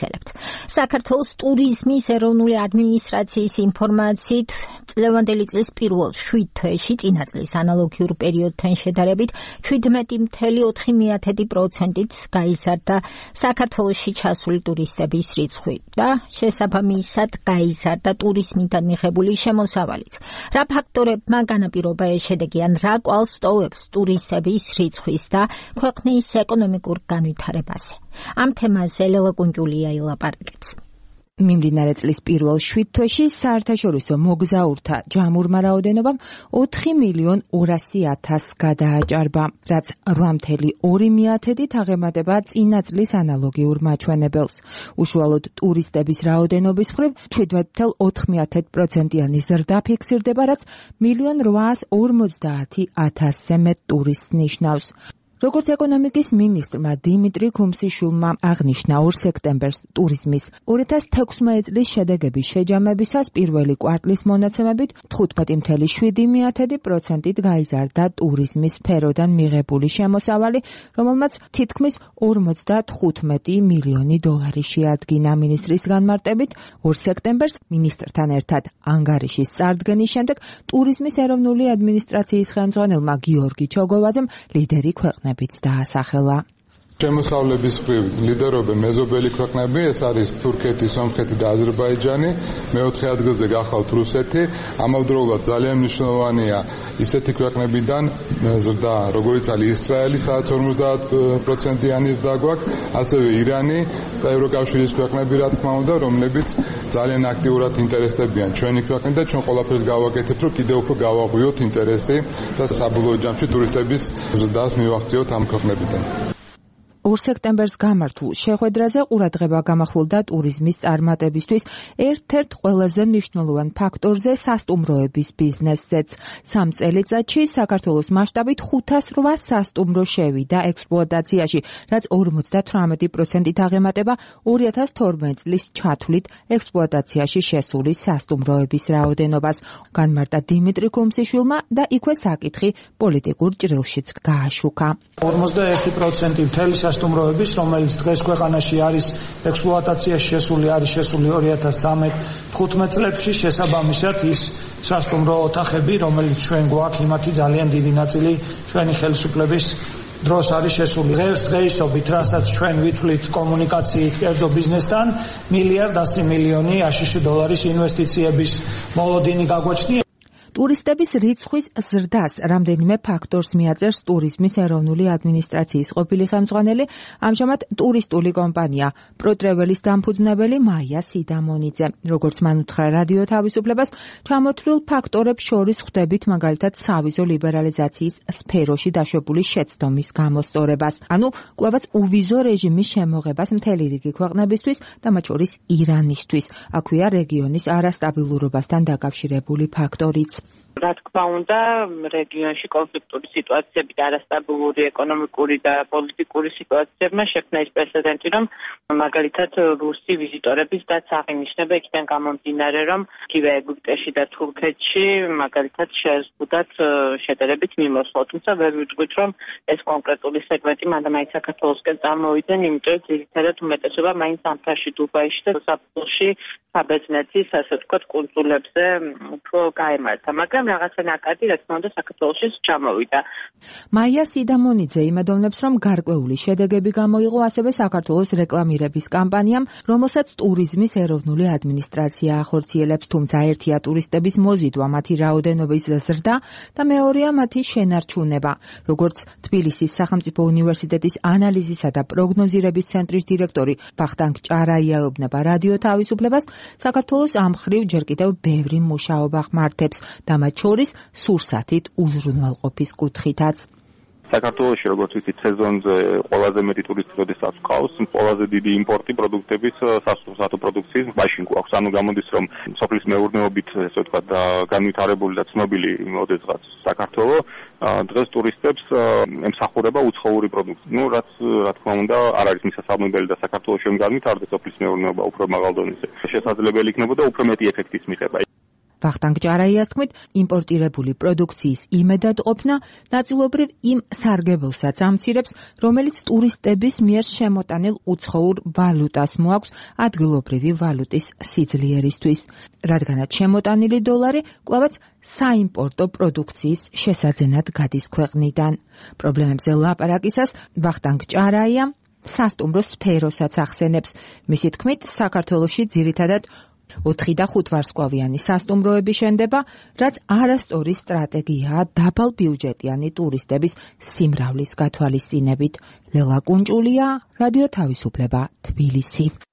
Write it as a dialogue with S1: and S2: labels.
S1: მოგვითხრისელებთ. საქართველოს ტურიზმის ეროვნული ადმინისტრაციის ინფორმაციით წლევანდელი წლის პირველ 7 თვეში წინა წლის ანალოგიურ პერიოდთან შედარებით 17.4%-ით გაიზარდა საქართველოში ჩასული ტურისტების რიცხვი და შესაბამისად გაიზარდა ტურიზმიდან მიღებული შემოსავალიც. რა ფაქტორებმა განაპირობა ეს შედეგი ან რა კვალს ტოვებს ტურისტების რიცხვის და ქვეყნის ეკონომიკურ განვითარებაზე? ამ თემაზე ლელა კუნჯულია ილაპარაკებს.
S2: მიმდინარე წლის პირველ 7 თვეში საერთაშორისო მოგზაურთა ჯამურმა რაოდენობამ 4.200.000 გადააჭარბა, რაც 8.2%-ით აღემატება წინა წლის ანალოგიურ მაჩვენებელს. უშუალოდ ტურისტების რაოდენობის მხრივ 17.4%-იანი ზრდა ფიქსირდება, რაც 1.850.000-ზე მეტ ტურისტს ნიშნავს. როგორც ეკონომიკის მინისტრმა დიმიტრი ქუმსიშვილმა აღნიშნა 2 სექტემბერს ტურიზმის 2016 წლის შედეგების შეჯამებისას პირველი კვარტლის მონაცემებით 15.7%-ით გაიზარდა ტურიზმის სფეროდან მიღებული შემოსავალი, რომელმაც თითქმის 55 მილიონი დოლარი შეადგინა. მინისტრის განმარტებით 2 სექტემბერს მინისტრთან ერთად ანგარიშის წარდგენის შემდეგ ტურიზმის ეროვნული ადმინისტრაციის ხელმძღვანელმა გიორგი ჩოგოვაძემ ლიდერი ქვეყნებიც დაასახელა.
S3: შემოსავლების მხრივ ლიდერობენ მეზობელი ქვეყნები, ეს არის თურქეთი, სომხეთი და აზერბაიჯანი, მეოთხე ადგილზე გახავთ რუსეთი. ამავდროულად ძალიან მნიშვნელოვანია ისეთი ქვეყნებიდან ზრდა, როგორიც არის ისრაელი, სადაც 50%-იანი ზრდა გვაქვს, ასევე ირანი და ევროკავშირის ქვეყნები, რა თქმა უნდა, რომლებიც ძალიან აქტიურად ინტერესდებიან ჩვენი ქვეყნით და ჩვენ ყველაფერს გავაკეთებთ, რომ კიდევ უფრო გავაღვიოთ ინტერესი და საბოლოო ჯამში ტურისტების ზრდას მივახციოთ ამ ქვეყნებიდან.
S2: 2 სექტემბერს გამართულ შეხვედრაზე ყურადღება გამახვილდა ტურიზმის წარმატებისთვის ერთ-ერთ ყველაზე მნიშვნელოვან ფაქტორზე სასტუმროების ბიზნესზეც. 3 წელიწადში საქართველოს მასშტაბით 508 სასტუმრო შევიდა ექსპლუატაციაში, რაც 58%-ით აღემატება 2012 წლის ჩათვლით ექსპლუატაციაში შესული სასტუმროების რაოდენობას. განმარტა დიმიტრი ქუმსიშვილმა და იქვე საკითხი პოლიტიკურ ჭრილშიც გააშუქა.
S4: 41% მთელი სასტუმროების, რომელიც დღეს ქვეყანაში არის ექსპლუატაციაში შესული, არის შესული 2013-15 წლებში, შესაბამისად ის სასტუმრო ოთახები, რომელიც ჩვენ გვაქვს, იმათი ძალიან დიდი ნაწილი ჩვენი ხელისუფლების დროს არის შესული. დღეისობით, რასაც ჩვენ ვითვლით კომუნიკაციით, კერძო ბიზნესთან, 1.1 მილიარდი აშშ დოლარის ინვესტიციების მოლოდინი გაგვაჩნია.
S2: ტურისტების რიცხვის ზრდას რამდენიმე ფაქტორს მიაწერს ტურიზმის ეროვნული ადმინისტრაციის ყოფილი ხელმძღვანელი, ამჟამად ტურისტული კომპანია პროტრეველის დამფუძნებელი მაია სიდამონიძე. როგორც მან უთხრა რადიო თავისუფლებას, ჩამოთვლილ ფაქტორებს შორის ხვდებით მაგალითად სავიზო ლიბერალიზაციის სფეროში დაშვებული შეცდომის გამოსწორებას, ანუ კვლავაც უვიზო რეჟიმის შემოღებას მთელი რიგი ქვეყნებისთვის და მათ შორის ირანისთვის. აქვეა რეგიონის არასტაბილურობასთან დაკავშირებული ფაქტორიც.
S5: რა თქმა უნდა, რეგიონში კონფლიქტური სიტუაციები და არასტაბილური ეკონომიკური და პოლიტიკური სიტუაციებმა შექმნა ის პრეცედენტი, რომ მაგალითად რუსი ვიზიტორების დაც აღინიშნება იქიდან გამომდინარე, რომ იგივე ეგვიპტეში და თურქეთში მაგალითად შეზღუდათ შედარებით მიმოსვლა. თუმცა ვერ ვიტყვით, რომ ეს კონკრეტული სეგმენტი მანდ-მაინც საქართველოსკენ წარმოვიდნენ, იმიტომ რომ ძირითადად უმეტესობა მაინც ამთარში, დუბაიში და საფრანგეთში საბერძნეთის, ასე ვთქვათ, კუნძულებზე უფრო გაემართა, მაგრამ რაღაცა ნაკადი, რა თქმა უნდა, საქართველოშიც ჩამოვიდა.
S2: მაია სიდამონიძე იმედოვნებს, რომ გარკვეული შედეგები გამოიღო ასევე საქართველოს რეკლამირების კამპანიამ, რომელსაც ტურიზმის ეროვნული ადმინისტრაცია ახორციელებს, თუმცა ერთია ტურისტების მოზიდვა, მათი რაოდენობის ზრდა და მეორეა მათი შენარჩუნება. როგორც თბილისის სახელმწიფო უნივერსიტეტის ანალიზისა და პროგნოზირების ცენტრის დირექტორი ვახტანგ ჭარაიაეუბნება რადიო თავისუფლებას, საქართველოს ამ მხრივ ჯერ კიდევ ბევრი მუშაობა ხმართებს და მათ შორის სურსათით უზრუნველყოფის კუთხითაც.
S6: საქართველოში, როგორც ვიცით, სეზონზე ყველაზე მეტი ტურისტი როდესაც ყავს, ყველაზე დიდი იმპორტი პროდუქტების სასურსათო პროდუქციის მაშინ გვაქვს. ანუ გამოდის, რომ სოფლის მეურნეობით, ესე ვთქვათ, განვითარებული და ცნობილი მოდესღაც საქართველო დღეს ტურისტებს ემსახურება უცხოური პროდუქცია. რაც რა თქმა უნდა, არ არის მისასალმებელი და საქართველოში განვითარდეს სოფლის მეურნეობა უფრო მაღალ დონეზე. შესაძლებელი იქნებოდა უფრო მეტი ეფექტის მიღება.
S2: ვახტანგ ჭარაიას თქმით, იმპორტირებული პროდუქციის იმედად ყოფნა ნაწილობრივ იმ სარგებელსაც ამცირებს, რომელიც ტურისტების მიერ შემოტანილ უცხოურ ვალუტას მოაქვს ადგილობრივი ვალუტის სიძლიერისთვის, რადგანაც შემოტანილი დოლარი კვლავაც საიმპორტო პროდუქციის შესაძენად გადის ქვეყნიდან. პრობლემებზე ლაპარაკისას ვახტანგ ჭარაია სასტუმრო სფეროსაც ახსენებს. მისი თქმით, საქართველოში ძირითადად 4 და 5 ვარსკვლავიანი სასტუმროები შენდება, რაც არასწორი სტრატეგიაა დაბალ ბიუჯეტიანი ტურისტების სიმრავლის გათვალისწინებით. ლელა კუნჭულია, რადიო თავისუფლება, თბილისი.